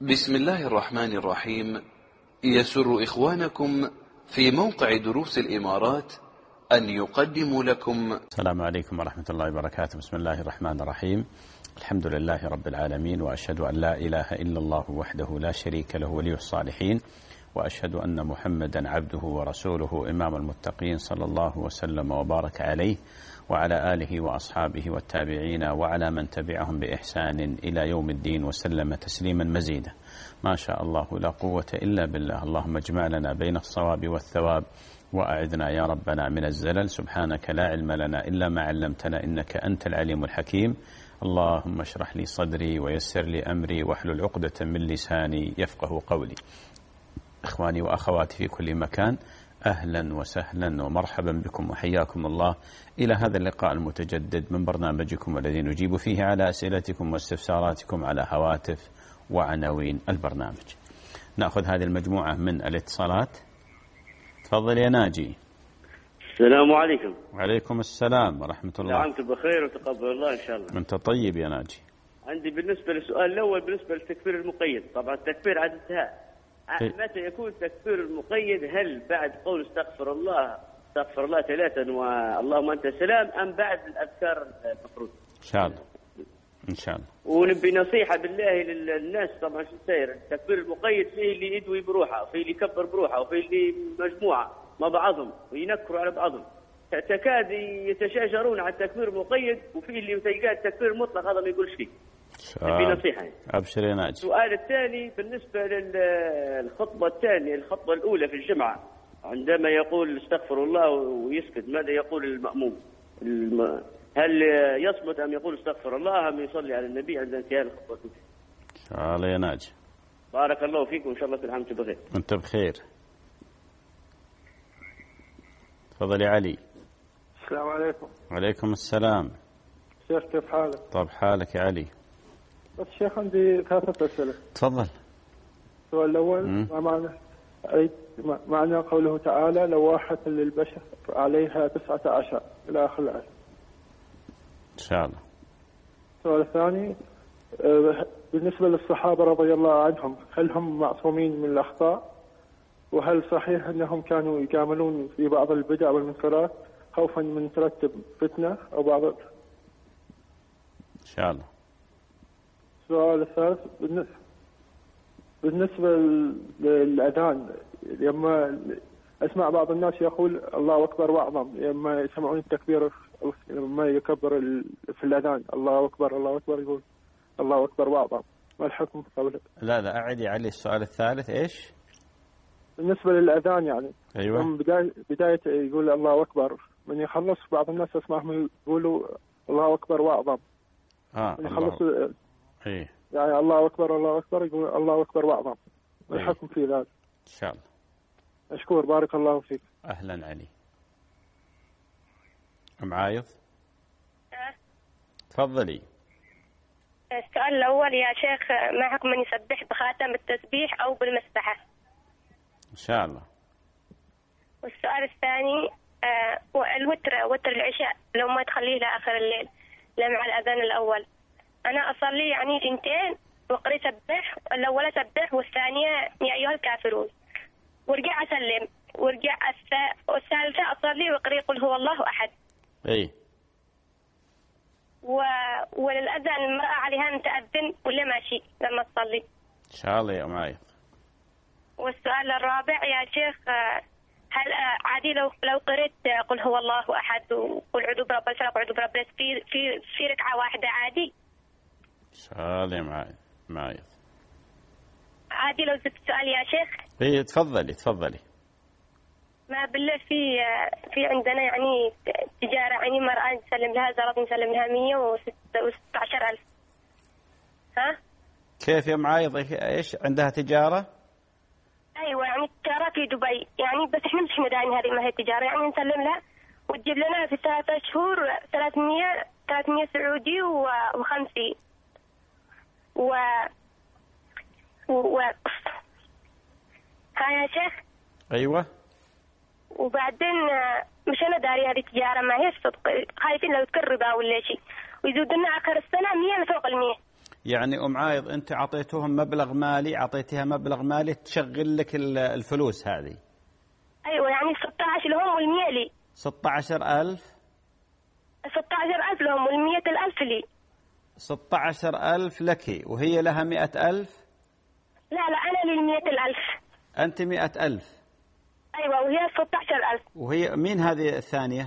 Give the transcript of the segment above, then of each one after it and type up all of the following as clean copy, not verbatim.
بسم الله الرحمن الرحيم. يسر إخوانكم في موقع دروس الإمارات أن يقدموا لكم. السلام عليكم ورحمة الله وبركاته. بسم الله الرحمن الرحيم. الحمد لله رب العالمين، وأشهد أن لا إله إلا الله وحده لا شريك له ولي الصالحين، وأشهد أن محمدا عبده ورسوله إمام المتقين، صلى الله وسلم وبارك عليه وعلى آله وأصحابه والتابعين وعلى من تبعهم بإحسان إلى يوم الدين، وسلم تسليما مزيدا. ما شاء الله لا قوة إلا بالله. اللهم اجمع لنا بين الصواب والثواب، وأعذنا يا ربنا من الزلل. سبحانك لا علم لنا إلا ما علمتنا، إنك أنت العليم الحكيم. اللهم اشرح لي صدري ويسر لي أمري واحلل عقدة من لساني يفقه قولي. إخواني وأخواتي في كل مكان، أهلا وسهلا ومرحبا بكم وحياكم الله إلى هذا اللقاء المتجدد من برنامجكم الذي نجيب فيه على أسئلتكم واستفساراتكم على هواتف وعناوين البرنامج. نأخذ هذه المجموعة من الاتصالات. تفضل يا ناجي. السلام عليكم. وعليكم السلام ورحمة الله. عامك بخير وتقبل الله إن شاء الله. أنت طيب يا ناجي. عندي بالنسبة للسؤال الأول بالنسبة للتكفير المقيد، طبعا التكفير عاد انتهى. متى يكون التكفير المقيد؟ هل بعد قول استغفر الله 3 واللهم أنت السلام، أم بعد الأذكار المفروض؟ إن شاء الله إن شاء الله. ونبي نصيحة بالله للناس. طبعا شو ساير التكفير المقيد؟ فيه اللي يدوي بروحه، وفيه اللي يكبر بروحه، وفيه اللي مجموعة مع بعضهم وينكروا على بعضهم، تكاد يتشاجرون على التكفير المقيد، وفيه اللي تلقاه التكفير المطلق هذا ما يقولش فيه. نبي نصيحة. أبشر يا ناجي. السؤال الثاني بالنسبة للخطبة الثانية، الخطبة الأولى في الجمعة، عندما يقول استغفر الله ويسكت، ماذا يقول المأموم؟ هل يصمت أم يقول استغفر الله أم يصلي على النبي عند انتهاء الخطبة الأولى؟ إن شاء الله يا ناجي. بارك الله فيكم، إن شاء الله كل عام وأنتم بخير. أنت بخير. تفضل يا علي. السلام عليكم. وعليكم السلام. شيخ كيف حالك؟ طب حالك يا علي؟ بس شيخ عندي 3 أسئلة. تفضل. السؤال الأول، ما معنى قوله تعالى لواحة للبشر عليها 19 إلى آخر الآية؟ إن شاء الله. السؤال الثاني، بالنسبة للصحابة رضي الله عنهم، هل هم معصومين من الأخطاء؟ وهل صحيح أنهم كانوا يجاملون في بعض البدع والمنكرات خوفا من ترتب فتنة أو بعض؟ إن شاء الله. السؤال الثالث، بالنسبة للأذان، لما أسمع بعض الناس يقول الله أكبر وأعظم، لما يسمعون التكبير لما يكبر في الأذان الله أكبر الله أكبر يقول الله أكبر وأعظم، ما الحكم قبل؟ لا أعد يا علي السؤال الثالث إيش؟ بالنسبة للأذان يعني. أيوة. من بداية يقول الله أكبر، من يخلص بعض الناس أسمعهم يقولوا الله أكبر وأعظم. من يخلص إيه. يعني الله أكبر الله أكبر يقول الله أكبر وأعظم، ما إيه. الحكم في ذلك؟ إن شاء الله. أشكر، بارك الله فيك. أهلا علي. أم عايض؟ تفضلي. السؤال الأول يا شيخ، ما حكم من يسبح بخاتم التسبيح أو بالمسبحة؟ إن شاء الله. والسؤال الثاني، وتر العشاء لو ما تخليه لآخر الليل لا مع الأذان الأول، أنا أصلي يعني 2 وأقرأ سبح، الأولى سبح والثانية يا أيها الكافرون، وارجع أسلم، وارجع والثالثة أصلي وأقرأ قل هو الله أحد. إيه. وللأذان المرأة عليها أن تأذن ولا ماشي لما تصلي؟ إن شاء الله يا معايا. والسؤال الرابع يا شيخ، هل عادي لو قرأت قل هو الله أحد وقل أعوذ برب الفلق وأعوذ برب الناس في ركعة واحدة عادي؟ إن شاء الله يا معايا. عادي لو زدت سؤال يا شيخ؟ إيه تفضلي. ما بالله في عندنا يعني تجارة، يعني مرأة نسلم لها زرط نسلم لها 116,000. ها؟ كيف يا معايض؟ إيش عندها تجارة؟ أيوة يعني تجارة في دبي يعني، بس إحنا مش مداني هذه ما هي تجارة، يعني نسلم لها وتجيب لنا في 3 شهور 300 سعودي و50 ها يا شيخ؟ أيوة. وبعدين مش أنا داري هذه التجارة ما هي صدق، خايفين لو تكرر ربا ولا شيء ويزودوا لنا آخر السنة 100 فوق 100. يعني أم عايض أنت أعطيتهم مبلغ مالي، أعطيتها مبلغ مالي تشغل لك الفلوس هذه. أيوة يعني 16 لهم وال100 لي. 16,000. 16,000 لهم وال100,000 لي. 16,000 لك وهي لها 100,000. لا أنا لي 100,000. أنت 100,000. أيوة وهي 16,000. وهي مين هذه الثانية؟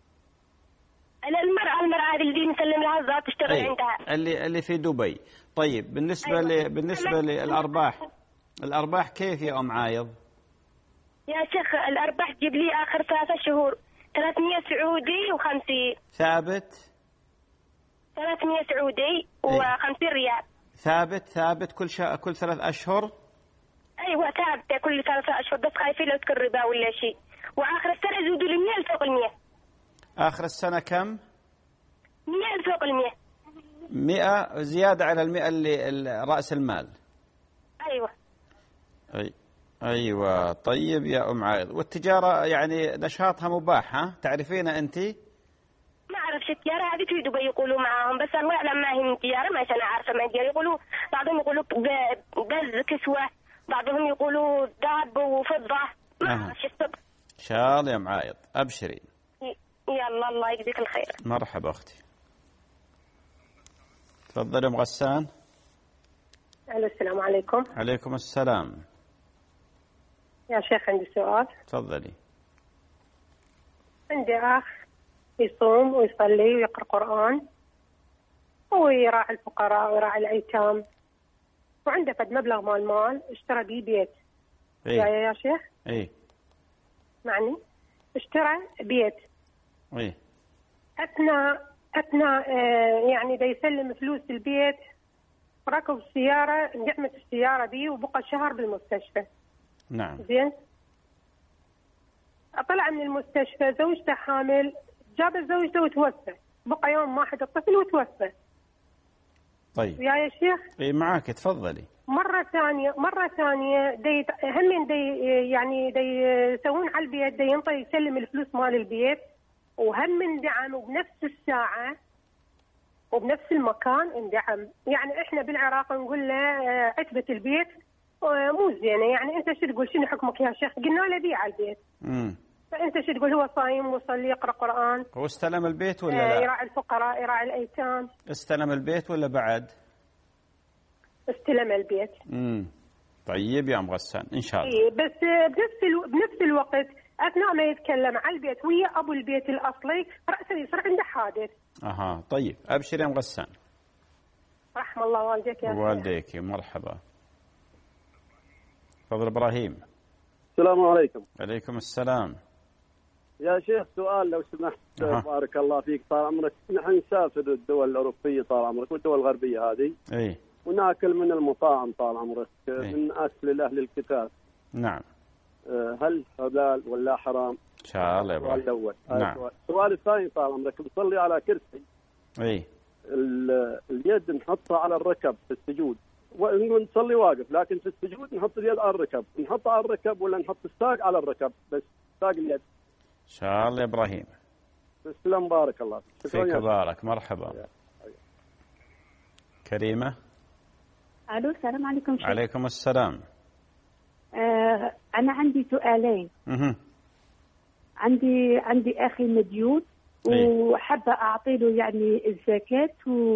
المرأة هذه اللي نسلم لها الزوج تشتغل عندها. اللي في دبي. طيب بالنسبة أيوة. بالنسبة الأرباح كيف يا أم عايض؟ يا شيخ الأرباح تجيب لي آخر 3 شهور 300 سعودي و50. ثابت؟ 300 سعودي و50 ريال. ثابت كل 3 أشهر؟ أيوة ثابتة كل 3 أشهر، بس خايفين لو تكون ربا ولا شيء. وآخر السنة يزودوا لي 100 فوق 100. آخر السنة كم؟ 100 فوق 100. 100 زيادة على 100 اللي رأس المال. أيوة. أيوة. طيب يا أم عايض، والتجارة يعني نشاطها مباح ها؟ تعرفين أنت؟ ما أعرفش التجارة هذه في دبي يقولوا معاهم، بس الله أعلم ما هي من تجارة، ما أنا عارفة ما تجارة. يقولوا بعضهم يقولوا بز كسوة، بعضهم يقولوا ذهب وفضة، ما أعرفش السبب. إن شاء الله يا أم عايض أبشري. يلا الله يجزيك الخير. مرحبا أختي. تفضل أم غسان. السلام عليكم. عليكم السلام. يا شيخ عندي سؤال. تفضلي. عندي أخ يصوم ويصلي ويقرأ قرآن ويراعي الفقراء ويراعي الأيتام، وعنده فد مبلغ مال اشترى بيه بيت. يا شيخ. إيه. معني اشترى بيت. إيه. أثناء يعني دا يسلم فلوس البيت، ركب السيارة، انجحمت السيارة بيه وبقى شهر بالمستشفى. نعم. زين. طلع من المستشفى، زوجته حامل، جاب زوجته وتوفى، بقى يوم واحد الطفل وتوفى. طيب. يا شيخ. إيه معاك تفضلي. مرة ثانية هم يعني يسوون على البيت، ينطي يسلم الفلوس مال البيت، وهم اندعم وبنفس الساعة وبنفس المكان اندعم. يعني احنا بالعراق نقول له عتبة البيت مو زينة، يعني انت شو تقول؟ شنو حكمك يا شيخ؟ قلنا له بيع البيت. فانت شو تقول؟ هو صايم وصلي يقرأ قرآن. هو استلم البيت ولا لا؟ يراعي الفقراء يراعي الأيتام. استلم البيت ولا بعد؟ استلم البيت. طيب يا أم غسان إن شاء الله. إيه بس بنفس الوقت أثناء ما يتكلم على البيت ويا أبو البيت الأصلي رأسه يصير عنده حادث. طيب أبشر يا أم غسان. رحم الله والديك يا والديك. مرحبا. تفضل إبراهيم. السلام عليكم. عليكم السلام. يا شيخ سؤال لو سمحت. بارك الله فيك. طال عمرك نحن نسافر الدول الأوروبية طال عمرك والدول الغربية هذه. إيه. وناكل من المطاعم طال عمرك. من أكل أهل الكتاب. نعم. هل حلال ولا حرام؟ إن شاء الله يا إبراهيم. السؤال الأول. نعم. السؤال الثاني طال عمرك بنصلي على كرسي. إيه. اليد نحطها على الركب في السجود، ونصلي واقف، لكن في السجود نحط اليد على الركب. نحطها على الركب ولا نحط الساق على الركب بس ساق اليد؟ إن شاء الله يا إبراهيم. تسلم بارك الله فيك. بارك. مرحبا. كريمة. الو السلام عليكم. عليكم السلام. أنا عندي سؤالين. عندي أخي مديون وحابة أعطي له يعني الزكاة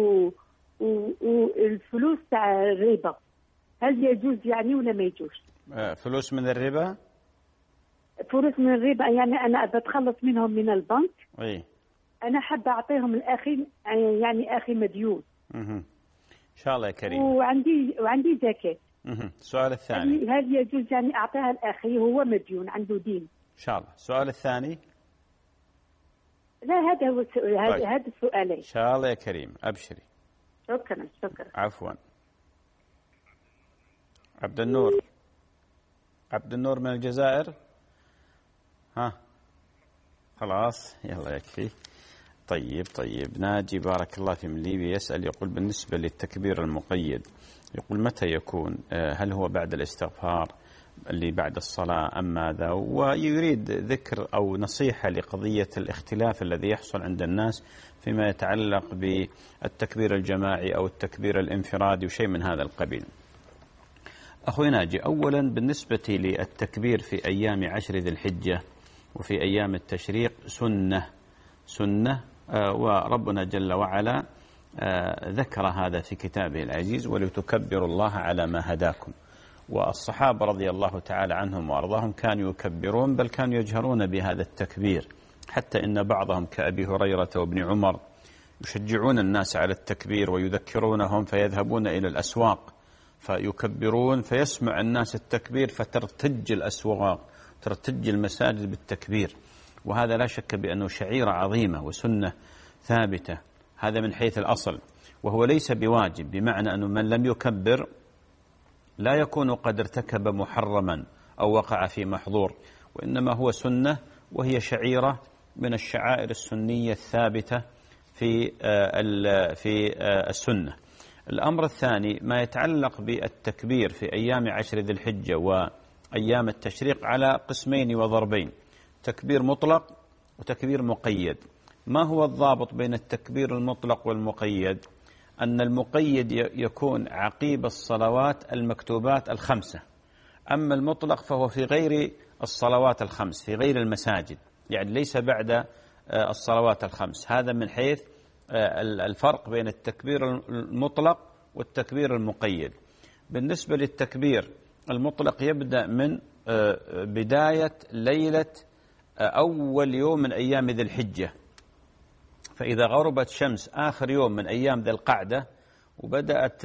والفلوس تاع الربا، هل يجوز يعني ولا ما يجوز؟ فلوس من الربا؟ فلوس من الربا يعني أنا بتخلص منهم من البنك. إيه. أنا حابة أعطيهم الأخي يعني أخي مديون. إن شاء الله يا كريم. وعندي زكاة. السؤال الثاني. هل يجوز يعني أعطيها الأخي هو مديون عنده دين؟ إن شاء الله. السؤال الثاني. لا هذا هو السؤال. طيب. هذا السؤالين. إن شاء الله يا كريم أبشري. شكرا. عفوا. عبد النور من الجزائر. خلاص يلا يكفي. طيب ناجي بارك الله في من ليبيا يسأل يقول بالنسبة للتكبير المقيد يقول متى يكون؟ هل هو بعد الاستغفار اللي بعد الصلاة أم ماذا؟ ويريد ذكر أو نصيحة لقضية الاختلاف الذي يحصل عند الناس فيما يتعلق بالتكبير الجماعي أو التكبير الانفرادي وشيء من هذا القبيل. أخوي ناجي، أولا بالنسبة للتكبير في أيام 10 ذي الحجة وفي أيام التشريق سنة وربنا جل وعلا ذكر هذا في كتابه العزيز: ولتكبروا الله على ما هداكم. والصحابة رضي الله تعالى عنهم وأرضاهم كانوا يكبرون، بل كانوا يجهرون بهذا التكبير، حتى إن بعضهم كأبي هريرة وابن عمر يشجعون الناس على التكبير ويذكرونهم، فيذهبون إلى الأسواق فيكبرون، فيسمع الناس التكبير فترتج الأسواق ترتج المساجد بالتكبير. وهذا لا شك بأنه شعيرة عظيمة وسنة ثابتة، هذا من حيث الأصل، وهو ليس بواجب، بمعنى أنه من لم يكبر لا يكون قد ارتكب محرما أو وقع في محظور، وإنما هو سنة، وهي شعيرة من الشعائر السنية الثابتة في السنة. الأمر الثاني ما يتعلق بالتكبير في أيام 10 ذي الحجة وأيام التشريق على قسمين وضربين: تكبير مطلق وتكبير مقيد. ما هو الضابط بين التكبير المطلق والمقيد؟ أن المقيد يكون عقيب الصلوات المكتوبات ال5، أما المطلق فهو في غير الصلوات ال5، في غير المساجد، يعني ليس بعد الصلوات ال5. هذا من حيث الفرق بين التكبير المطلق والتكبير المقيد. بالنسبة للتكبير المطلق يبدأ من بداية ليلة أول يوم من أيام ذي الحجة، فإذا غربت شمس آخر يوم من أيام ذي القعدة وبدأت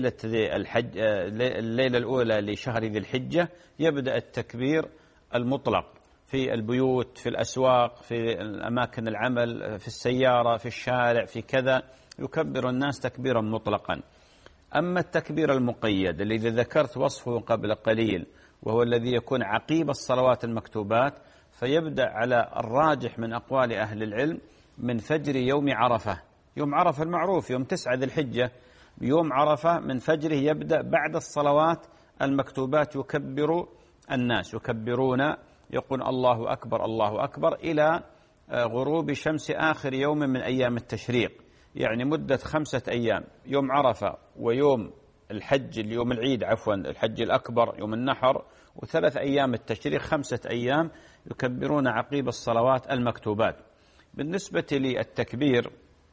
الليلة الأولى لشهر ذي الحجة، يبدأ التكبير المطلق في البيوت، في الأسواق، في أماكن العمل، في السيارة، في الشارع، في كذا، يكبر الناس تكبيرا مطلقا. أما التكبير المقيد الذي ذكرت وصفه قبل قليل، وهو الذي يكون عقيب الصلوات المكتوبات، فيبدأ على الراجح من أقوال أهل العلم من فجر يوم عرفة. يوم عرفة المعروف يوم 9 ذي الحجة، يوم عرفة من فجره يبدأ بعد الصلوات المكتوبات يكبر الناس، يكبرون، يقول الله أكبر الله أكبر إلى غروب شمس آخر يوم من أيام التشريق، يعني مدة 5 أيام: يوم عرفة ويوم الحج، اليوم العيد عفوا، الحج الأكبر يوم النحر، و3 أيام التشريق، 5 أيام يكبرون عقيب الصلوات المكتوبات. بالنسبة للتكبير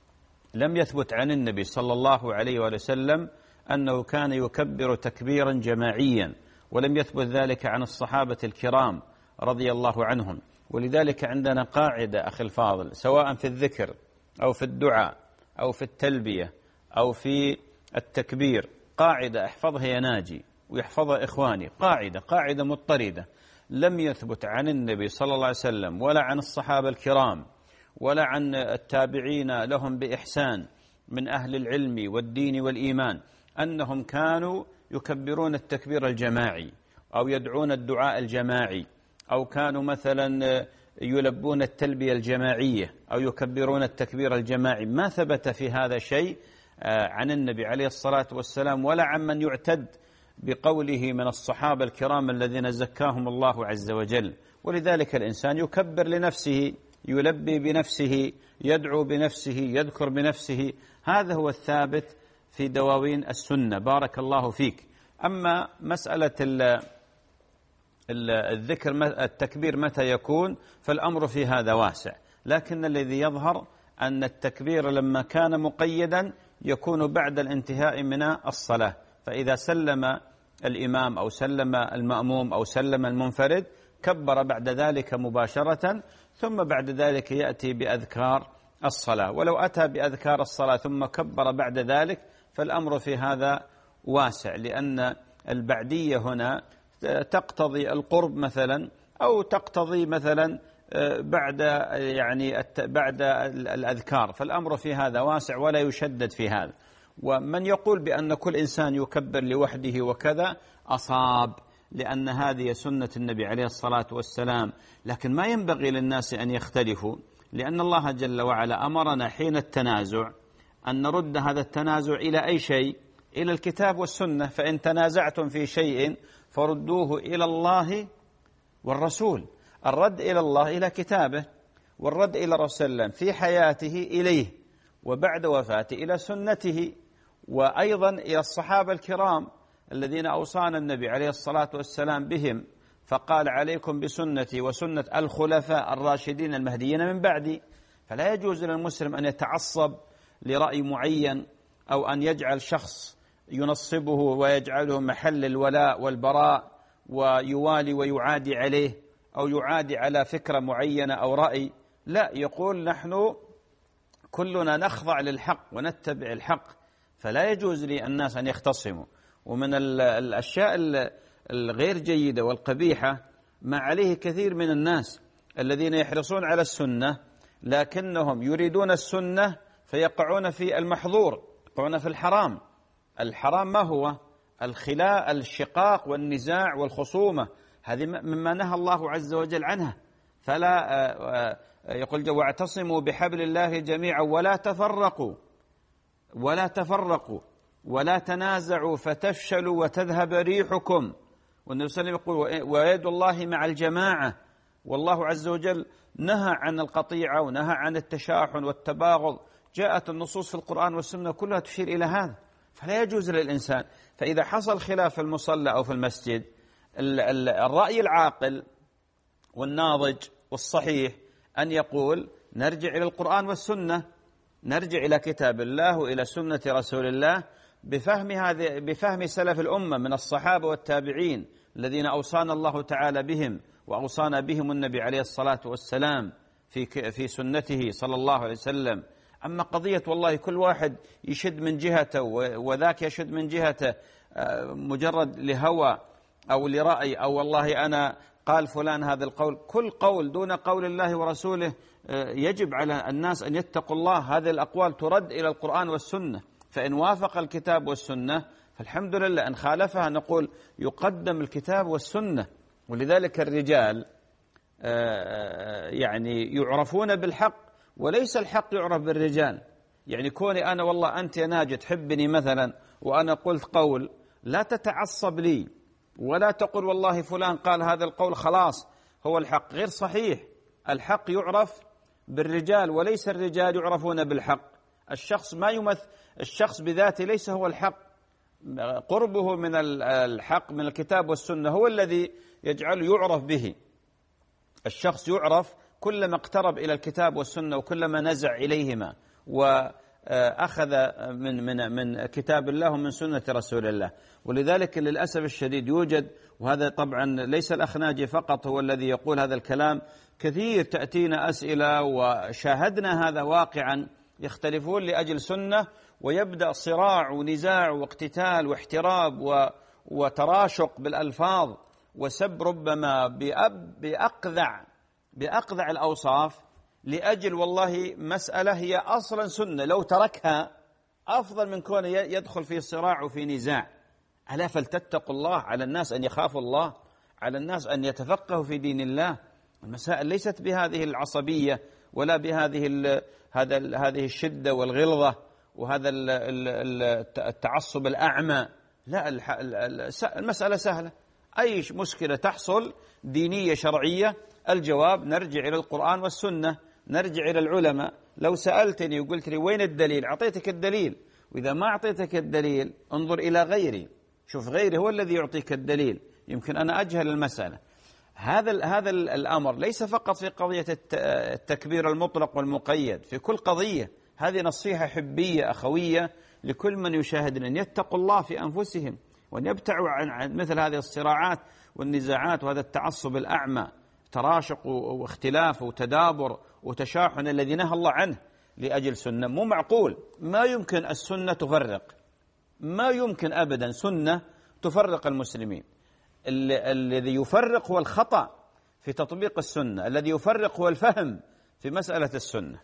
لم يثبت عن النبي صلى الله عليه وسلم أنه كان يكبر تكبيرا جماعيا، ولم يثبت ذلك عن الصحابة الكرام رضي الله عنهم. ولذلك عندنا قاعدة أخي الفاضل، سواء في الذكر أو في الدعاء أو في التلبية أو في التكبير، قاعدة احفظها يا ناجي ويحفظها إخواني، قاعدة مضطردة: لم يثبت عن النبي صلى الله عليه وسلم ولا عن الصحابة الكرام ولا عن التابعين لهم بإحسان من أهل العلم والدين والإيمان أنهم كانوا يكبرون التكبير الجماعي أو يدعون الدعاء الجماعي أو كانوا مثلا يلبون التلبية الجماعية أو يكبرون التكبير الجماعي. ما ثبت في هذا شيء عن النبي عليه الصلاة والسلام ولا عن من يعتد بقوله من الصحابة الكرام الذين زكاهم الله عز وجل. ولذلك الإنسان يكبر لنفسه، يلبي بنفسه، يدعو بنفسه، يذكر بنفسه، هذا هو الثابت في دواوين السنة. بارك الله فيك. أما مسألة الذكر التكبير متى يكون، فالأمر في هذا واسع، لكن الذي يظهر أن التكبير لما كان مقيدا يكون بعد الانتهاء من الصلاة، فإذا سلم الإمام أو سلم المأموم أو سلم المنفرد كبر بعد ذلك مباشرة، ثم بعد ذلك يأتي بأذكار الصلاة. ولو أتى بأذكار الصلاة ثم كبر بعد ذلك فالأمر في هذا واسع، لأن البعدية هنا تقتضي القرب مثلا، أو تقتضي مثلا بعد الأذكار، فالأمر في هذا واسع ولا يشدد في هذا. ومن يقول بأن كل إنسان يكبر لوحده وكذا أصاب، لأن هذه سنة النبي عليه الصلاة والسلام. لكن ما ينبغي للناس أن يختلفوا، لأن الله جل وعلا أمرنا حين التنازع أن نرد هذا التنازع إلى أي شيء؟ إلى الكتاب والسنة. فإن تنازعتم في شيء فردوه إلى الله والرسول. الرد إلى الله إلى كتابه، والرد إلى رسول الله في حياته إليه، وبعد وفاته إلى سنته، وأيضا إلى الصحابة الكرام الذين أوصانا النبي عليه الصلاة والسلام بهم، فقال عليكم بسنتي وسنة الخلفاء الراشدين المهديين من بعدي. فلا يجوز للمسلم أن يتعصب لرأي معين أو أن يجعل شخص ينصبه ويجعله محل الولاء والبراء ويوالي ويعادي عليه أو يعادي على فكرة معينة أو رأي. لا، يقول نحن كلنا نخضع للحق ونتبع الحق، فلا يجوز للناس أن يختصموا. ومن الأشياء الغير جيدة والقبيحة ما عليه كثير من الناس الذين يحرصون على السنة لكنهم يريدون السنة فيقعون في المحظور، يقعون في الحرام. الحرام ما هو؟ الشقاق والنزاع والخصومة، هذه مما نهى الله عز وجل عنها. فلا يقول واعتصموا بحبل الله جميعا ولا تفرقوا ولا تنازعوا فتفشلوا وتذهب ريحكم. والنبي صلى الله عليه وسلم يقول ويد الله مع الجماعة. والله عز وجل نهى عن القطيعة ونهى عن التشاحن والتباغض، جاءت النصوص في القرآن والسنة كلها تشير إلى هذا. فلا يجوز للإنسان، فإذا حصل خلاف في المصلى أو في المسجد، الرأي العاقل والناضج والصحيح أن يقول نرجع إلى القرآن والسنة، نرجع إلى كتاب الله وإلى سنة رسول الله بفهم سلف الأمة من الصحابة والتابعين الذين أوصانا الله تعالى بهم وأوصانا بهم النبي عليه الصلاة والسلام في سنته صلى الله عليه وسلم. أما قضية والله كل واحد يشد من جهته وذاك يشد من جهته مجرد لهوى أو لرأي، أو والله أنا قال فلان هذا القول، كل قول دون قول الله ورسوله يجب على الناس أن يتقوا الله. هذه الأقوال ترد إلى القرآن والسنة، فإن وافق الكتاب والسنة فالحمد لله، إن خالفها نقول يقدم الكتاب والسنة. ولذلك الرجال يعني يعرفون بالحق وليس الحق يعرف بالرجال. يعني كوني أنا والله أنت يا ناجي تحبني مثلا وأنا قلت قول، لا تتعصب لي ولا تقول والله فلان قال هذا القول خلاص هو الحق، غير صحيح. الحق يعرف بالرجال وليس الرجال يعرفون بالحق. الشخص بذاته ليس هو الحق، قربه من الحق من الكتاب والسنة هو الذي يجعله يعرف به. الشخص يعرف كلما اقترب إلى الكتاب والسنة وكلما نزع إليهما وأخذ من كتاب الله ومن سنة رسول الله. ولذلك للأسف الشديد يوجد، وهذا طبعا ليس الأخ ناجي فقط هو الذي يقول هذا الكلام، كثير تأتينا أسئلة وشاهدنا هذا واقعا، يختلفون لأجل سنة ويبدأ صراع ونزاع واقتتال واحتراب وتراشق بالألفاظ وسب ربما بأقذع الأوصاف لأجل والله مسألة هي أصلا سنة لو تركها أفضل من كونه يدخل في صراع وفي نزاع. ألا فلتتقوا الله، على الناس أن يخافوا الله، على الناس أن يتفقهوا في دين الله. المسائل ليست بهذه العصبية ولا بهذه هذه الشدة والغلظة وهذا التعصب الأعمى. لا، المسألة سهلة. أي مشكلة تحصل دينية شرعية الجواب نرجع إلى القرآن والسنة، نرجع إلى العلماء. لو سألتني وقلت لي وين الدليل أعطيتك الدليل، وإذا ما أعطيتك الدليل انظر إلى غيري، شوف غيري هو الذي يعطيك الدليل، يمكن أنا أجهل المسألة. هذا الأمر ليس فقط في قضية التكبير المطلق والمقيد، في كل قضية. هذه نصيحة حبية أخوية لكل من يشاهد أن يتقوا الله في أنفسهم وأن يبتعوا عن مثل هذه الصراعات والنزاعات وهذا التعصب الأعمى، تراشق واختلاف وتدابر وتشاحن الذي نهى الله عنه لأجل سنة. مو معقول، ما يمكن السنة تفرق، ما يمكن أبدا سنة تفرق المسلمين. الذي يفرق هو الخطأ في تطبيق السنة، الذي يفرق هو الفهم في مسألة السنة.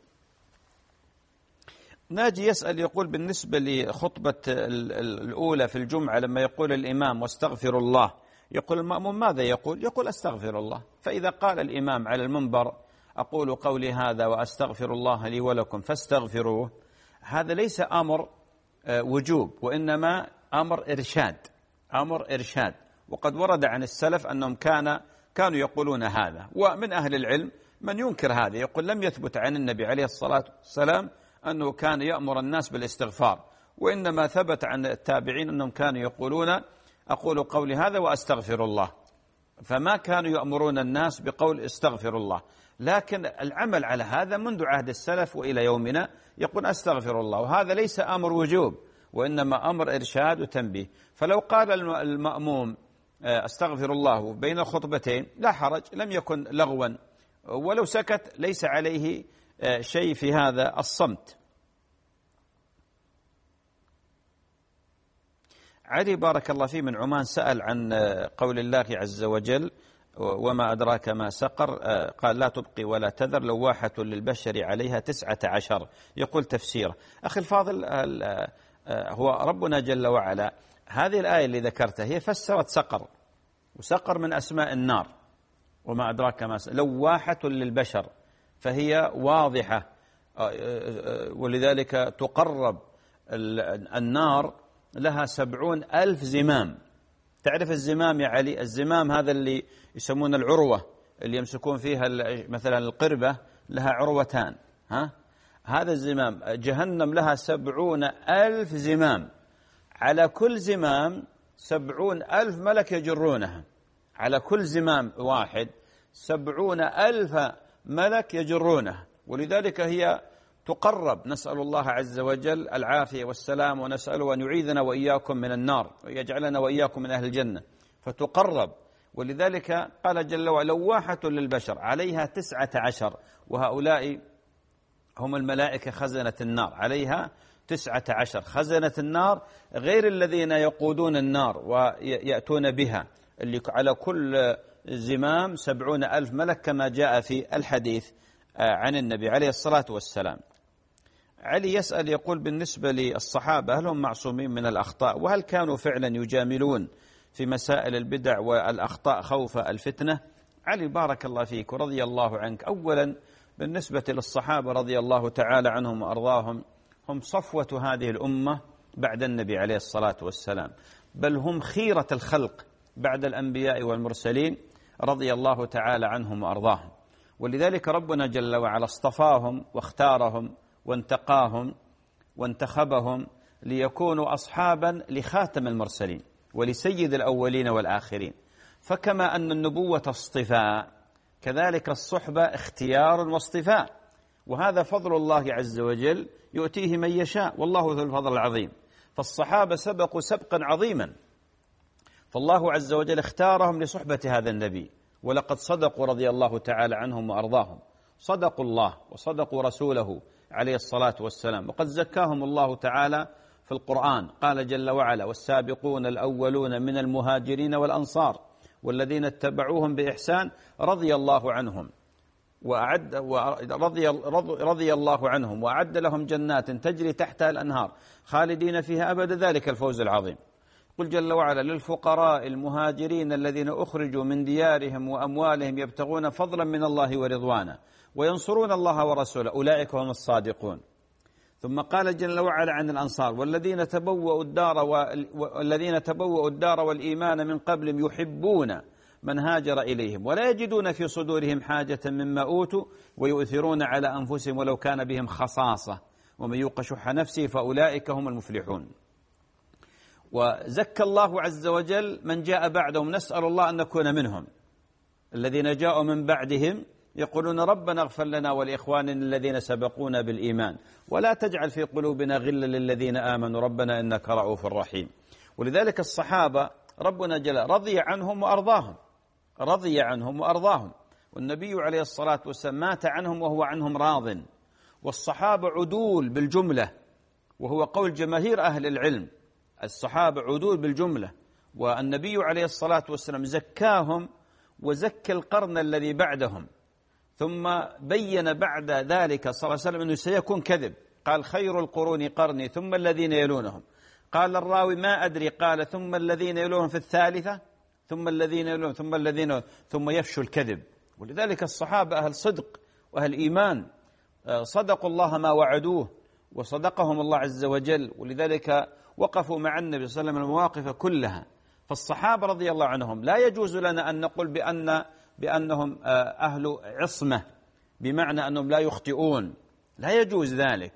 ناجي يسأل يقول بالنسبة لخطبة الأولى في الجمعة لما يقول الإمام واستغفر الله، يقول المأموم ماذا يقول؟ يقول أستغفر الله. فإذا قال الإمام على المنبر أقول قولي هذا وأستغفر الله لي ولكم فاستغفروه، هذا ليس أمر وجوب وإنما أمر إرشاد. وقد ورد عن السلف أنهم كانوا يقولون هذا. ومن أهل العلم من ينكر هذا، يقول لم يثبت عن النبي عليه الصلاة والسلام أنه كان يأمر الناس بالاستغفار، وإنما ثبت عن التابعين أنهم كانوا يقولون أقول قولي هذا وأستغفر الله، فما كانوا يأمرون الناس بقول استغفر الله. لكن العمل على هذا منذ عهد السلف وإلى يومنا يقول أستغفر الله، وهذا ليس أمر وجوب وإنما أمر إرشاد وتنبيه. فلو قال المأموم أستغفر الله بين الخطبتين لا حرج، لم يكن لغوا، ولو سكت ليس عليه شيء في هذا الصمت. علي بارك الله فيه من عمان سأل عن قول الله عز وجل وما أدراك ما سقر، قال لا تبقي ولا تذر لواحة للبشر عليها 19. يقول تفسيره أخي الفاضل، هو ربنا جل وعلا هذه الآية اللي ذكرتها هي فسرت سقر، وسقر من أسماء النار، وما أدراك ما سقر لواحة للبشر، فهي واضحة، ولذلك تقرب النار لها 70,000 زمام. تعرف الزمام يا علي؟ الزمام هذا اللي يسمون العروة، اللي يمسكون فيها مثلا القربة لها عروتان، هذا الزمام. جهنم لها 70,000 زمام، على كل زمام 70,000 ملك يجرونها، على كل زمام واحد 70,000 ملك يجرونها، ولذلك هي تقرب. نسأل الله عز وجل العافية والسلام، ونسأله أن يعيذنا وإياكم من النار ويجعلنا وإياكم من أهل الجنة، فتقرب. ولذلك قال جل وعلا لواحة للبشر عليها 19، وهؤلاء هم الملائكة خزنة النار، عليها 19 خزنة النار، غير الذين يقودون النار ويأتون بها، اللي على كل زمام 70,000 ملك كما جاء في الحديث عن النبي عليه الصلاة والسلام. علي يسأل يقول بالنسبة للصحابة هل هم معصومين من الأخطاء، وهل كانوا فعلا يجاملون في مسائل البدع والأخطاء خوف الفتنة؟ علي بارك الله فيك ورضي الله عنك، أولا بالنسبة للصحابة رضي الله تعالى عنهم وأرضاهم، هم صفوة هذه الأمة بعد النبي عليه الصلاة والسلام، بل هم خيرة الخلق بعد الأنبياء والمرسلين رضي الله تعالى عنهم وأرضاهم. ولذلك ربنا جل وعلا اصطفاهم واختارهم وانتقاهم وانتخبهم ليكونوا أصحابا لخاتم المرسلين ولسيد الأولين والآخرين. فكما أن النبوة اصطفاء، كذلك الصحبة اختيار واصطفاء، وهذا فضل الله عز وجل يؤتيه من يشاء، والله ذو الفضل العظيم. فالصحابة سبقوا سبقا عظيما، فالله عز وجل اختارهم لصحبة هذا النبي، ولقد صدقوا رضي الله تعالى عنهم وأرضاهم، صدقوا الله وصدقوا رسوله عليه الصلاة والسلام، وقد زكاهم الله تعالى في القرآن. قال جل وعلا والسابقون الأولون من المهاجرين والأنصار والذين اتبعوهم بإحسان رضي الله عنهم رضي الله عنهم وأعد لهم جنات تجري تحتها الأنهار خالدين فيها أبدا، ذلك الفوز العظيم. قل جل وعلا للفقراء المهاجرين الذين أخرجوا من ديارهم وأموالهم يبتغون فضلا من الله ورضوانا وينصرون الله ورسوله أولئك هم الصادقون. ثم قال جل وعلا عن الأنصار والذين تبوأوا الدار والإيمان من قبلهم يحبون من هاجر إليهم ولا يجدون في صدورهم حاجة مما أوتوا ويؤثرون على أنفسهم ولو كان بهم خصاصة ومن يوق شح نفسه فأولئك هم المفلحون. وزكى الله عز وجل من جاء بعدهم، نسأل الله أن نكون منهم. الذين جاءوا من بعدهم يقولون ربنا اغفر لنا ولإخواننا الذين سبقونا بالإيمان ولا تجعل في قلوبنا غلا للذين آمنوا ربنا إنك رؤوف رحيم. ولذلك الصحابة ربنا جل رضي عنهم وأرضاهم، رضي عنهم وأرضاهم، والنبي عليه الصلاة والسلام مات عنهم وهو عنهم راض. والصحابة عدول بالجملة، وهو قول جماهير أهل العلم، الصحابة عدول بالجملة، والنبي عليه الصلاة والسلام زكاهم وزكى القرن الذي بعدهم، ثم بين بعد ذلك صلى الله عليه وسلم أنه سيكون كذب، قال خير القرون قرني ثم الذين يلونهم. قال الراوي ما أدري، قال ثم الذين يلونهم في الثالثة ثم الذين يلونهم ثم الذين يلونهم ثم يفشو الكذب. ولذلك الصحابة أهل صدق وأهل إيمان، صدقوا الله ما وعدوه وصدقهم الله عز وجل، ولذلك وقفوا مع النبي صلى الله عليه وسلم المواقف كلها. فالصحابة رضي الله عنهم لا يجوز لنا أن نقول بأنهم أهل عصمة، بمعنى أنهم لا يخطئون، لا يجوز ذلك.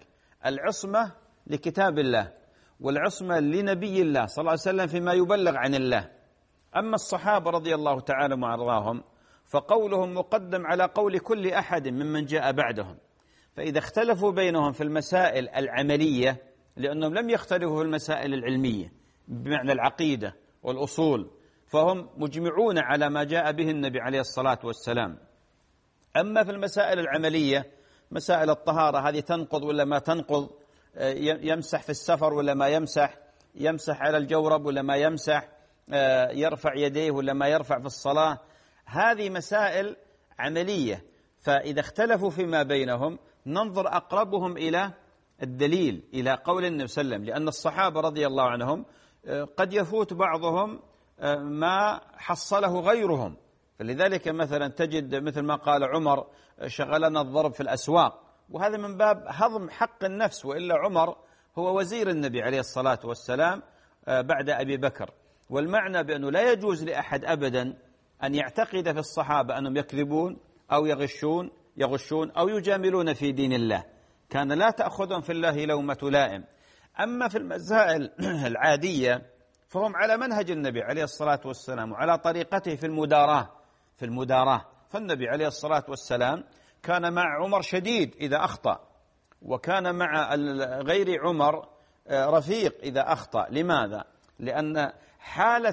العصمة لكتاب الله والعصمة لنبي الله صلى الله عليه وسلم فيما يبلغ عن الله. أما الصحابة رضي الله تعالى وارضاهم فقولهم مقدم على قول كل أحد ممن جاء بعدهم، فإذا اختلفوا بينهم في المسائل العملية، لأنهم لم يختلفوا في المسائل العلمية بمعنى العقيدة والأصول، فهم مجمعون على ما جاء به النبي عليه الصلاة والسلام. أما في المسائل العملية، مسائل الطهارة هذه تنقض ولا ما تنقض، يمسح في السفر ولا ما يمسح على الجورب ولا ما يمسح، يرفع يديه ولا ما يرفع في الصلاة، هذه مسائل عملية. فإذا اختلفوا فيما بينهم ننظر أقربهم إلى الدليل، إلى قول النبي صلى الله عليه وسلم، لأن الصحابة رضي الله عنهم قد يفوت بعضهم ما حصله غيرهم. فلذلك مثلا تجد مثل ما قال عمر شغلنا الضرب في الأسواق، وهذا من باب هضم حق النفس، وإلا عمر هو وزير النبي عليه الصلاة والسلام بعد أبي بكر. والمعنى بأنه لا يجوز لأحد أبدا أن يعتقد في الصحابة أنهم يكذبون أو يغشون أو يجاملون في دين الله، كان لا تأخذهم في الله لومة لائم. أما في المسائل العادية فهم على منهج النبي عليه الصلاة والسلام وعلى طريقته في المداراة. فالنبي عليه الصلاة والسلام كان مع عمر شديد إذا أخطأ، وكان مع غير عمر رفيق إذا أخطأ. لماذا؟ لأن حالة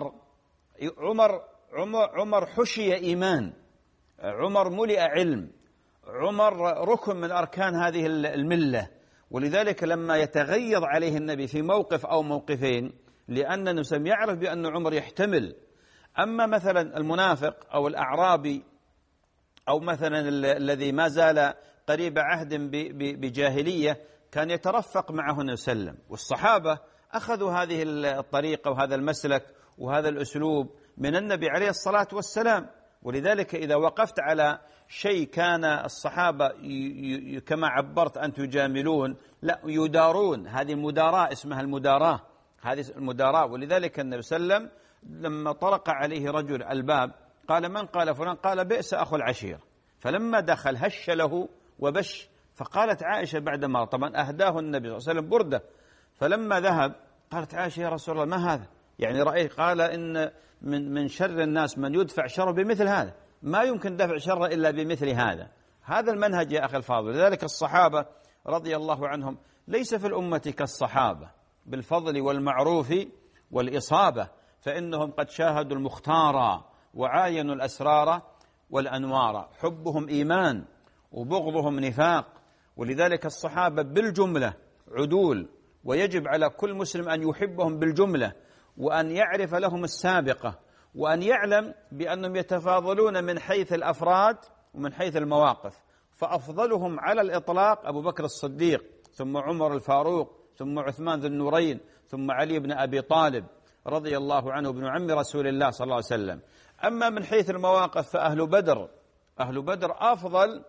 عمر حشي إيمان، عمر ملئ علم، عمر ركن من أركان هذه الملة. ولذلك لما يتغيظ عليه النبي في موقف أو موقفين، لأن النبي يعرف بأن عمر يحتمل. أما مثلا المنافق أو الأعرابي أو مثلا الذي ما زال قريب عهد بجاهلية كان يترفق معه النبي صلى الله عليه وسلم. والصحابة أخذوا هذه الطريقة وهذا المسلك وهذا الأسلوب من النبي عليه الصلاة والسلام. ولذلك إذا وقفت على شيء كان الصحابة كما عبرت أنت يجاملون، لا يدارون، هذه المداراة اسمها المداراة. ولذلك النبي صلى الله عليه وسلم لما طرق عليه رجل الباب قال من؟ قال فلان. قال بئس أخو العشيرة. فلما دخل هش له وبش. فقالت عائشة بعدما طبعا أهداه النبي صلى الله عليه وسلم بردة، فلما ذهب قالت عائشة يا رسول الله ما هذا؟ يعني رأيت، قال إن من شر الناس من يدفع شر بمثل هذا، ما يمكن دفع شر إلا بمثل هذا المنهج يا أخي الفاضل. لذلك الصحابة رضي الله عنهم ليس في الأمة كالصحابة بالفضل والمعروف والإصابة، فإنهم قد شاهدوا المختار وعاينوا الأسرار والأنوار. حبهم إيمان وبغضهم نفاق. ولذلك الصحابة بالجملة عدول، ويجب على كل مسلم أن يحبهم بالجملة، وأن يعرف لهم السابقة، وأن يعلم بأنهم يتفاضلون من حيث الأفراد ومن حيث المواقف. فأفضلهم على الإطلاق أبو بكر الصديق، ثم عمر الفاروق، ثم عثمان ذو النورين، ثم علي بن أبي طالب رضي الله عنه ابن عم رسول الله صلى الله عليه وسلم. أما من حيث المواقف فأهل بدر أفضل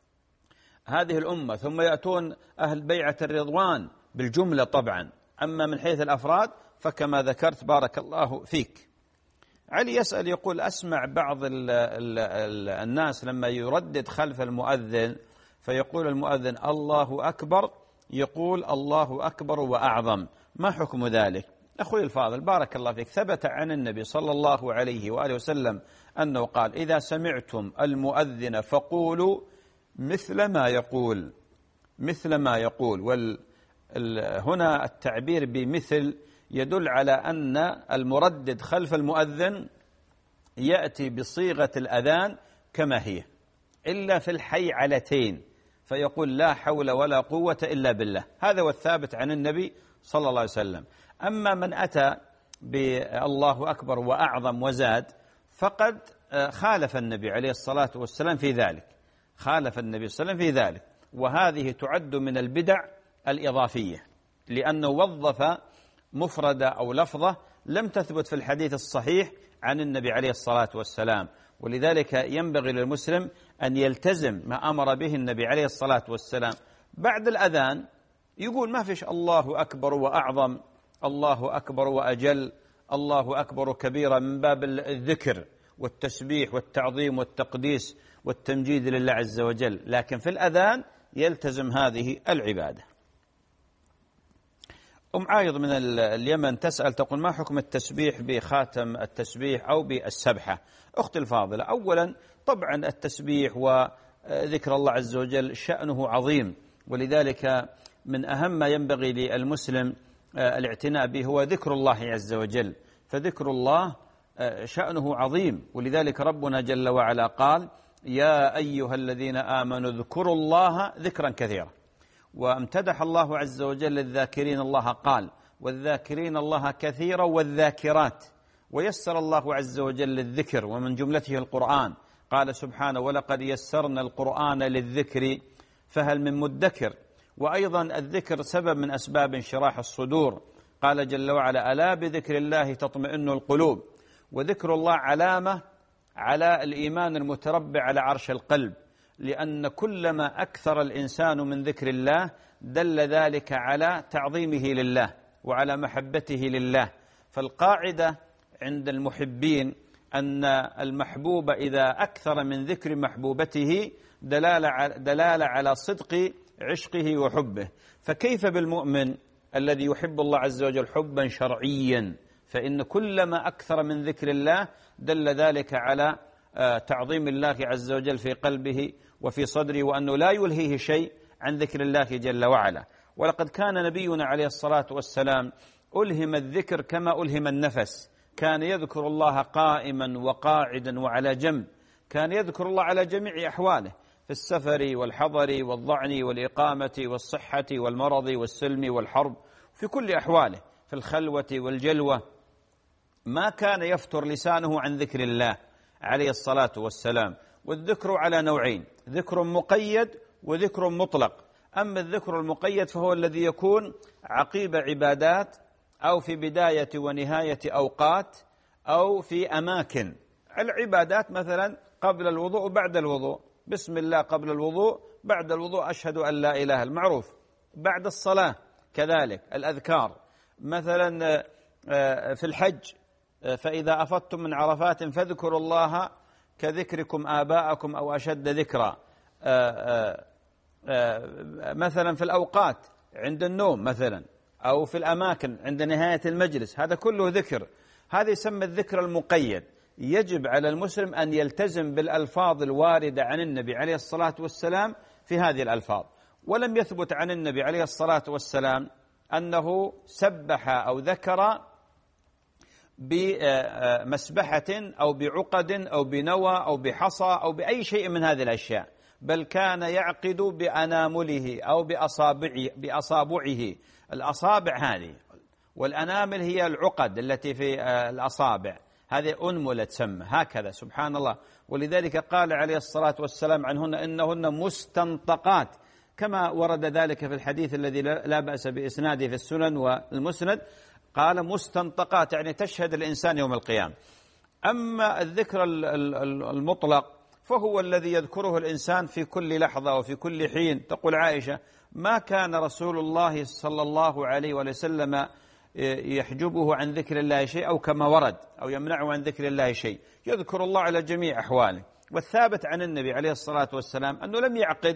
هذه الأمة، ثم يأتون أهل بيعة الرضوان بالجملة طبعا. أما من حيث الأفراد فكما ذكرت بارك الله فيك. علي يسأل يقول أسمع بعض الناس لما يردد خلف المؤذن فيقول المؤذن الله أكبر، يقول الله أكبر وأعظم، ما حكم ذلك؟ أخوي الفاضل بارك الله فيك، ثبت عن النبي صلى الله عليه وآله وسلم أنه قال إذا سمعتم المؤذن فقولوا مثل ما يقول. هنا التعبير بمثل يدل على أن المردد خلف المؤذن يأتي بصيغة الأذان كما هي، إلا في الحي علتين فيقول لا حول ولا قوة إلا بالله. هذا هو الثابت عن النبي صلى الله عليه وسلم. أما من أتى بالله أكبر وأعظم وزاد فقد خالف النبي عليه الصلاة والسلام في ذلك، وهذه تعد من البدع الإضافية، لأنه وظف مفردة أو لفظة لم تثبت في الحديث الصحيح عن النبي عليه الصلاة والسلام. ولذلك ينبغي للمسلم أن يلتزم ما أمر به النبي عليه الصلاة والسلام. بعد الأذان يقول ما فيش الله أكبر وأعظم، الله أكبر وأجل، الله أكبر كبيرا، من باب الذكر والتسبيح والتعظيم والتقديس والتمجيد لله عز وجل، لكن في الأذان يلتزم هذه العبادة. عايض من اليمن تسأل تقول: ما حكم التسبيح بخاتم التسبيح أو بالسبحة؟ أختي الفاضلة، أولا طبعا التسبيح وذكر الله عز وجل شأنه عظيم، ولذلك من أهم ما ينبغي للمسلم الاعتناء به هو ذكر الله عز وجل، فذكر الله شأنه عظيم، ولذلك ربنا جل وعلا قال: يا أيها الذين آمنوا اذكروا الله ذكرا كثيرا. وامتدح الله عز وجل الذاكرين الله، قال: والذاكرين الله كثيرا والذاكرات. ويسر الله عز وجل الذكر ومن جملته القرآن، قال سبحانه: ولقد يسرنا القرآن للذكر فهل من مدكر. وأيضا الذكر سبب من أسباب انشراح الصدور، قال جل وعلا: ألا بذكر الله تطمئن القلوب. وذكر الله علامة على الإيمان المتربع على عرش القلب، لأن كلما أكثر الإنسان من ذكر الله دل ذلك على تعظيمه لله وعلى محبته لله. فالقاعدة عند المحبين أن المحبوب إذا أكثر من ذكر محبوبته دلالة على صدق عشقه وحبه. فكيف بالمؤمن الذي يحب الله عز وجل حبا شرعيا؟ فإن كلما أكثر من ذكر الله دل ذلك على تعظيم الله عز وجل في قلبه وفي صدره، وأنه لا يلهيه شيء عن ذكر الله جل وعلا. ولقد كان نبينا عليه الصلاة والسلام ألهم الذكر كما ألهم النفس، كان يذكر الله قائما وقاعدا وعلى جنب، كان يذكر الله على جميع أحواله، في السفر والحضر والضعن والإقامة والصحة والمرض والسلم والحرب، في كل أحواله، في الخلوة والجلوة، ما كان يفتر لسانه عن ذكر الله عليه الصلاة والسلام. والذكر على نوعين: ذكر مقيد وذكر مطلق. أما الذكر المقيد فهو الذي يكون عقيب عبادات أو في بداية ونهاية أوقات أو في أماكن. العبادات مثلا قبل الوضوء وبعد الوضوء، بسم الله قبل الوضوء، بعد الوضوء أشهد أن لا إله، المعروف. بعد الصلاة كذلك الأذكار، مثلا في الحج: فإذا أفضتم من عرفات فاذكروا الله كذكركم آباءكم أو أشد ذكرا. مثلا في الأوقات عند النوم مثلا، أو في الأماكن عند نهاية المجلس، هذا كله ذكر. هذا يسمى الذكر المقيد. يجب على المسلم أن يلتزم بالألفاظ الواردة عن النبي عليه الصلاة والسلام في هذه الألفاظ. ولم يثبت عن النبي عليه الصلاة والسلام أنه سبح أو ذكر بمسبحة أو بعقد أو بنوى أو بحصى أو بأي شيء من هذه الأشياء، بل كان يعقد بأنامله أو بأصابعه. الأصابع هذه، والأنامل هي العقد التي في الأصابع، هذه أنملة تسمى هكذا، سبحان الله. ولذلك قال عليه الصلاة والسلام عنهن: إنهن مستنطقات، كما ورد ذلك في الحديث الذي لا بأس بإسناده في السنن والمسند، قال مستنطقات، يعني تشهد الإنسان يوم القيامة. أما الذكر المطلق فهو الذي يذكره الإنسان في كل لحظة وفي كل حين. تقول عائشة: ما كان رسول الله صلى الله عليه وسلم يحجبه عن ذكر الله شيء، أو كما ورد، أو يمنعه عن ذكر الله شيء، يذكر الله على جميع أحواله. والثابت عن النبي عليه الصلاة والسلام أنه لم يعقد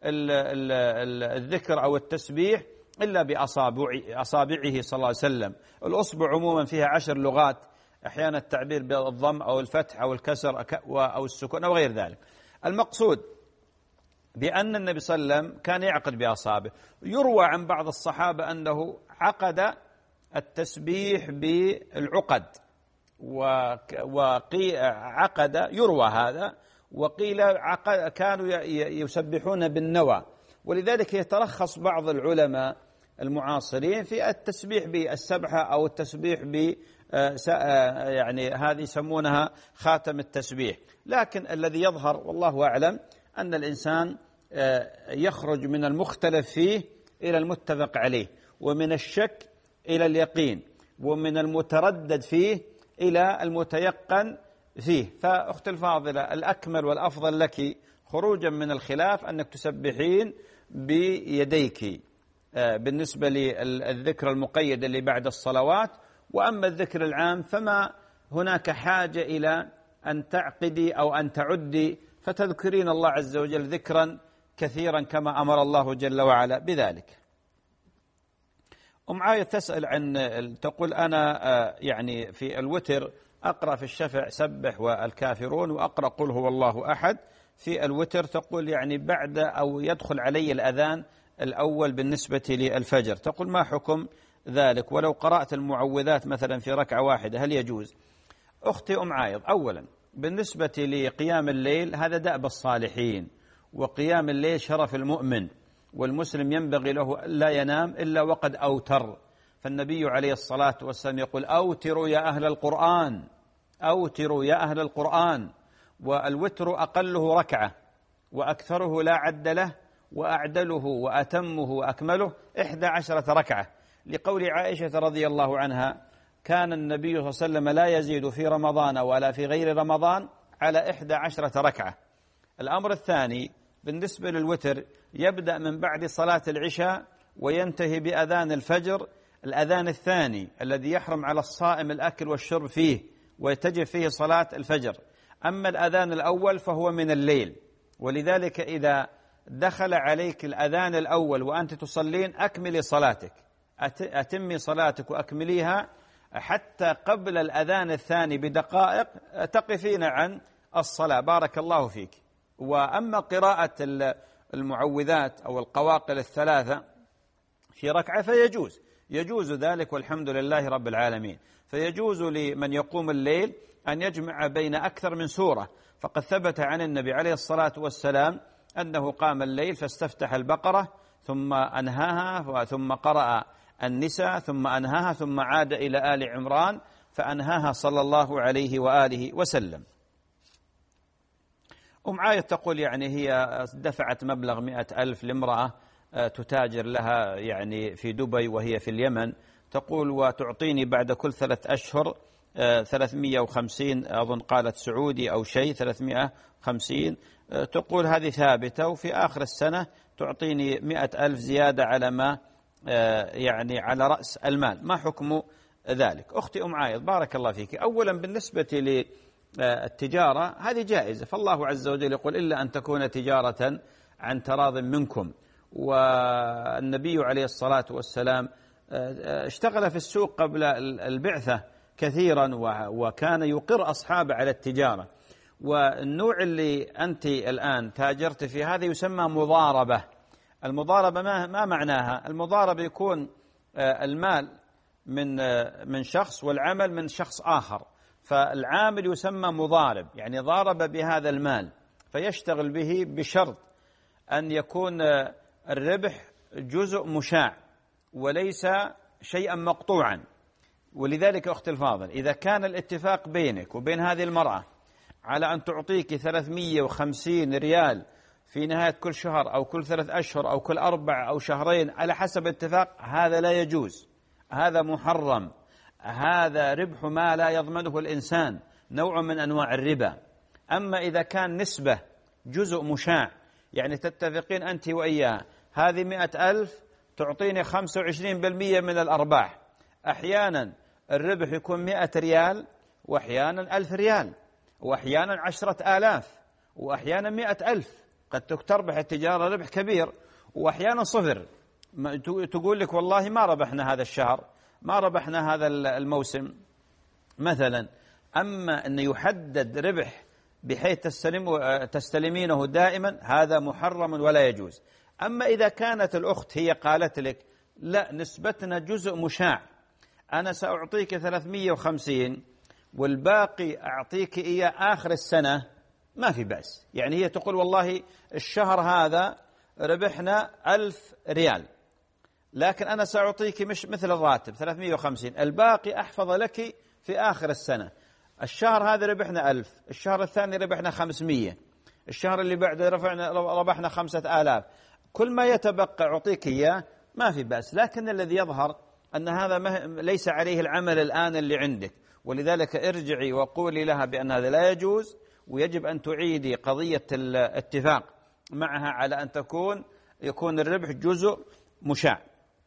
الذكر أو التسبيح إلا بأصابعه صلى الله عليه وسلم. الأصبع عموما فيها 10 لغات، أحيانا التعبير بالضم أو الفتح أو الكسر أو السكون أو غير ذلك. المقصود بأن النبي صلى الله عليه وسلم كان يعقد بأصابعه. يروى عن بعض الصحابة أنه عقد التسبيح بالعقد، عقد، يروى هذا، وقيل كانوا يسبحون بالنوى. ولذلك يترخص بعض العلماء المعاصرين في التسبيح بالسبحة أو التسبيح يعني هذه يسمونها خاتم التسبيح. لكن الذي يظهر والله أعلم أن الإنسان يخرج من المختلف فيه إلى المتفق عليه، ومن الشك إلى اليقين، ومن المتردد فيه إلى المتيقن فيه. فأخت الفاضلة، الأكمل والأفضل لك خروجا من الخلاف أنك تسبحين بيديك بالنسبة للذكر المقيد اللي بعد الصلوات. وأما الذكر العام فما هناك حاجة إلى أن تعقدي أو أن تعدي، فتذكرين الله عز وجل ذكرا كثيرا كما أمر الله جل وعلا بذلك. أم عاية تسأل عن، تقول أنا يعني في الوتر أقرأ في الشفع سبح والكافرون، وأقرأ قل هو الله أحد في الوتر. تقول يعني بعد أو يدخل علي الأذان الأول بالنسبة للفجر. تقول ما حكم ذلك؟ ولو قرأت المعوذات مثلا في ركعة واحدة هل يجوز؟ أختي أم عايض، أولا بالنسبة لقيام الليل هذا دأب الصالحين، وقيام الليل شرف المؤمن، والمسلم ينبغي له لا ينام إلا وقد أوتر. فالنبي عليه الصلاة والسلام يقول أوتروا يا أهل القرآن، أوتروا يا أهل القرآن. والوتر أقله ركعة وأكثره لا عد له، وأعدله وأتمه وأكمله 11 ركعة، لقول عائشة رضي الله عنها كان النبي صلى الله عليه وسلم لا يزيد في رمضان ولا في غير رمضان على 11 ركعة. الأمر الثاني بالنسبة للوتر يبدأ من بعد صلاة العشاء وينتهي بأذان الفجر، الأذان الثاني الذي يحرم على الصائم الأكل والشرب فيه ويتجب فيه صلاة الفجر. أما الأذان الأول فهو من الليل، ولذلك إذا دخل عليك الأذان الأول وأنت تصلين أكملي صلاتك، أتمي صلاتك وأكمليها حتى قبل الأذان الثاني بدقائق تقفين عن الصلاة، بارك الله فيك. وأما قراءة المعوذات أو القواقل الثلاثة في ركعة يجوز ذلك، والحمد لله رب العالمين. فيجوز لمن يقوم الليل أن يجمع بين أكثر من سورة، فقد ثبت عن النبي عليه الصلاة والسلام أنه قام الليل فاستفتح البقرة ثم أنهاها، ثم قرأ النساء ثم أنهاها، ثم عاد إلى آل عمران فأنهاها صلى الله عليه وآله وسلم. أم عاية تقول يعني هي دفعت مبلغ 100,000 لامرأة تتاجر لها يعني في دبي وهي في اليمن. تقول وتعطيني بعد كل 3 أشهر 350 أظن قالت سعودي أو شيء 350. تقول هذه ثابتة، وفي آخر السنة تعطيني 100,000 زيادة على ما يعني على رأس المال. ما حكم ذلك؟ أختي أم عايض بارك الله فيك، أولا بالنسبة للتجارة هذه جائزة، فالله عز وجل يقول إلا أن تكون تجارة عن تراض منكم. والنبي عليه الصلاة والسلام اشتغل في السوق قبل البعثة كثيرا، وكان يقر أصحابه على التجارة. والنوع اللي أنت الآن تاجرت في هذا يسمى مضاربة. المضاربة ما معناها؟ المضاربة يكون المال من شخص والعمل من شخص آخر، فالعامل يسمى مضارب، يعني ضارب بهذا المال فيشتغل به بشرط أن يكون الربح جزء مشاع وليس شيئا مقطوعا. ولذلك أختي الفاضل إذا كان الاتفاق بينك وبين هذه المرأة على أن تعطيك 350 ريال في نهاية كل شهر أو كل 3 أشهر أو كل 4 أو شهرين على حسب اتفاق، هذا لا يجوز، هذا محرم، هذا ربح ما لا يضمنه الإنسان، نوع من أنواع الربا. أما إذا كان نسبة جزء مشاع، يعني تتفقين أنت وإياه هذه 100,000 تعطيني 25% من الأرباح، أحيانا الربح يكون 100 ريال وأحيانا 1000 ريال وأحيانا 10,000 وأحيانا 100,000. قد تربح التجارة ربح كبير وأحيانا صفر، تقول لك والله ما ربحنا هذا الشهر، ما ربحنا هذا الموسم مثلا. أما أن يحدد ربح بحيث تستلمينه دائما هذا محرم ولا يجوز. أما إذا كانت الأخت هي قالت لك لا نسبتنا جزء مشاع، أنا سأعطيك 350 والباقي أعطيك إياه آخر السنة، ما في بأس. يعني هي تقول والله الشهر هذا ربحنا 1000 ريال، لكن أنا سأعطيك مش مثل الراتب 350، الباقي أحفظ لك في آخر السنة. الشهر هذا ربحنا 1000، الشهر الثاني ربحنا 500، الشهر اللي بعده ربحنا 5000، كل ما يتبقى أعطيك إياه، ما في بأس. لكن الذي يظهر أن هذا ليس عليه العمل الآن اللي عندك، ولذلك ارجعي وقولي لها بأن هذا لا يجوز، ويجب أن تعيدي قضية الاتفاق معها على أن يكون الربح جزء مشاع.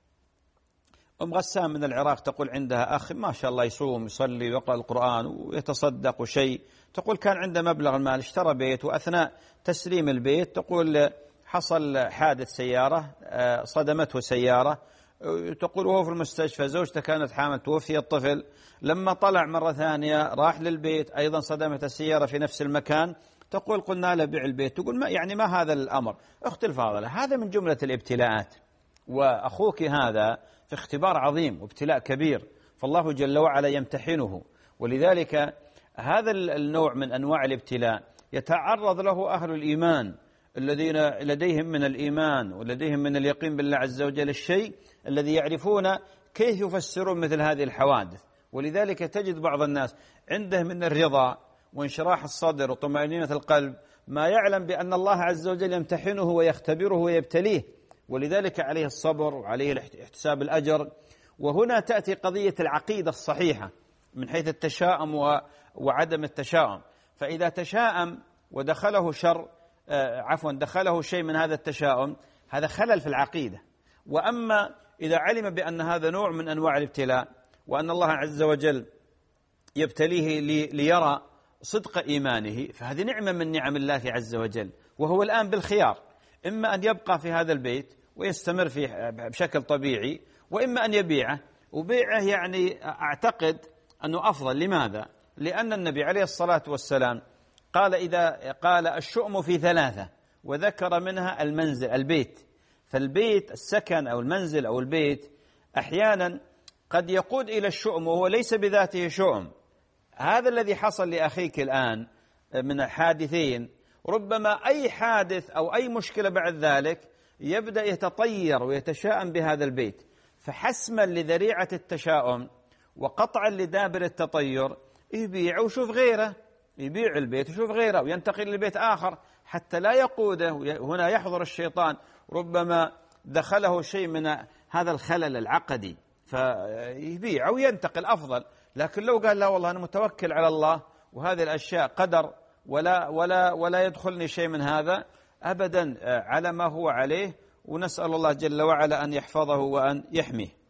أم غسان من العراق تقول عندها أخ ما شاء الله يصوم يصلي ويقرأ القرآن ويتصدق شيء، تقول كان عنده مبلغ المال اشترى بيت، وأثناء تسليم البيت تقول حصل حادث سيارة صدمته سيارة، تقول وهو في المستشفى زوجته كانت حامل توفي الطفل، لما طلع مرة ثانية راح للبيت أيضا صدمت السيارة في نفس المكان، تقول قلنا له بيع البيت، تقول ما هذا الأمر. أختي الفاضلة، هذا من جملة الابتلاءات، وأخوك هذا في اختبار عظيم وابتلاء كبير، فالله جل وعلا يمتحنه. ولذلك هذا النوع من أنواع الابتلاء يتعرض له أهل الإيمان الذين لديهم من الإيمان ولديهم من اليقين بالله عز وجل الشيء الذي يعرفون كيف يفسرون مثل هذه الحوادث. ولذلك تجد بعض الناس عنده من الرضا وانشراح الصدر وطمأنينة القلب ما يعلم بأن الله عز وجل يمتحنه ويختبره ويبتليه، ولذلك عليه الصبر وعليه احتساب الأجر. وهنا تأتي قضية العقيدة الصحيحة من حيث التشاؤم وعدم التشاؤم. فإذا تشاءم ودخله دخله شيء من هذا التشاؤم، هذا خلل في العقيدة. وأما إذا علم بأن هذا نوع من أنواع الابتلاء وأن الله عز وجل يبتليه ليرى صدق إيمانه، فهذه نعمة من نعم الله عز وجل. وهو الآن بالخيار، إما أن يبقى في هذا البيت ويستمر فيه بشكل طبيعي، وإما أن يبيعه. وبيعه يعني أعتقد أنه أفضل. لماذا؟ لأن النبي عليه الصلاة والسلام قال الشؤم في 3، وذكر منها المنزل البيت. فالبيت السكن أو المنزل أو البيت أحيانا قد يقود إلى الشؤم وهو ليس بذاته شؤم. هذا الذي حصل لأخيك الآن من الحادثين، ربما أي حادث أو أي مشكلة بعد ذلك يبدأ يتطير ويتشاءم بهذا البيت، فحسما لذريعة التشاؤم وقطعا لدابر التطير يبيع ويشوف غيره، يبيع البيت ويشوف غيره وينتقل لبيت آخر حتى لا يقوده. هنا يحضر الشيطان، ربما دخله شيء من هذا الخلل العقدي فيبيع وينتقل أفضل. لكن لو قال لا والله أنا متوكل على الله وهذه الأشياء قدر ولا يدخلني شيء من هذا أبدا، على ما هو عليه، ونسأل الله جل وعلا أن يحفظه وأن يحميه.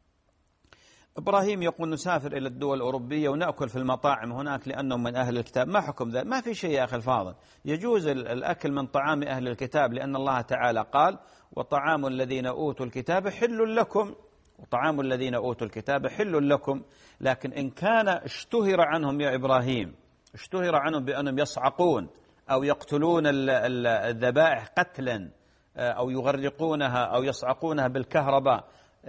إبراهيم يقول نسافر إلى الدول الأوروبية ونأكل في المطاعم هناك لأنهم من أهل الكتاب، ما حكم ذلك؟ ما في شيء يا أخي الفاضل، يجوز الأكل من طعام أهل الكتاب، لأن الله تعالى قال وطعام الذين أوتوا الكتاب حل لكم، وطعام الذين أوتوا الكتاب حل لكم. لكن إن كان اشتهر عنهم يا إبراهيم، اشتهر عنهم بأنهم يصعقون أو يقتلون الذبائح قتلا أو يغرقونها أو يصعقونها بالكهرباء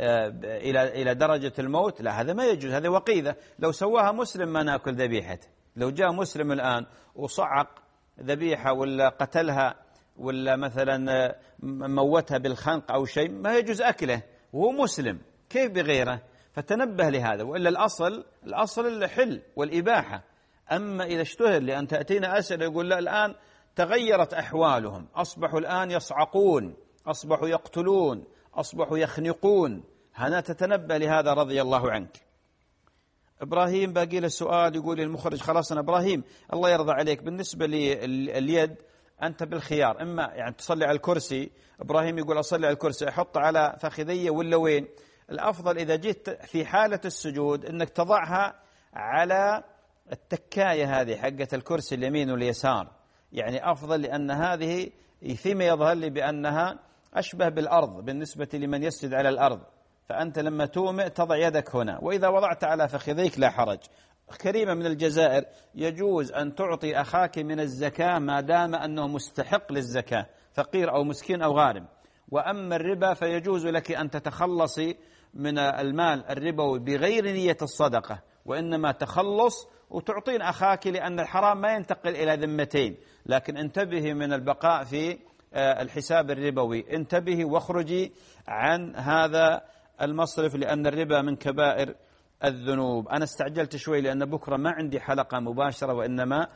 إلى درجة الموت، لا هذا ما يجوز، هذا وقيدة. لو سواها مسلم ما نأكل ذبيحته. لو جاء مسلم الآن وصعق ذبيحة ولا قتلها ولا مثلا موتها بالخنق أو شيء ما يجوز أكله وهو مسلم، كيف بغيره؟ فتنبه لهذا. وإلا الأصل الحل والإباحة. أما إذا اشتهر، لأن تأتينا أسئلة يقول لا الآن تغيرت أحوالهم، أصبحوا الآن يصعقون، أصبحوا يقتلون، أصبحوا يخنقون، هنا تتنبه لهذا رضي الله عنك. إبراهيم باقي له السؤال، يقول المخرج خلاصنا إبراهيم الله يرضى عليك، بالنسبة لليد أنت بالخيار، إما يعني تصلي على الكرسي. إبراهيم يقول أصلي على الكرسي أحط على فخذية ولا وين؟ الأفضل إذا جيت في حالة السجود أنك تضعها على التكاية هذه حقة الكرسي اليمين واليسار، يعني أفضل، لأن هذه فيما يظهر لي بأنها أشبه بالأرض بالنسبة لمن يسجد على الأرض، فأنت لما تومئ تضع يدك هنا، وإذا وضعت على فخذيك لا حرج. كريمة من الجزائر يجوز أن تعطي أخاك من الزكاة ما دام أنه مستحق للزكاة، فقير أو مسكين أو غارم. وأما الربا فيجوز لك أن تتخلصي من المال الربوي بغير نية الصدقة، وإنما تخلص وتعطين أخاك، لأن الحرام ما ينتقل إلى ذمتين. لكن انتبهي من البقاء في الحساب الربوي، انتبهي واخرجي عن هذا المصرف، لأن الربا من كبائر الذنوب. أنا استعجلت شوي لأن بكرة ما عندي حلقة مباشرة، وإنما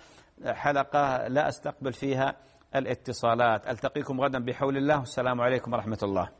حلقة لا أستقبل فيها الاتصالات. ألتقيكم غدا بحول الله، والسلام عليكم ورحمة الله.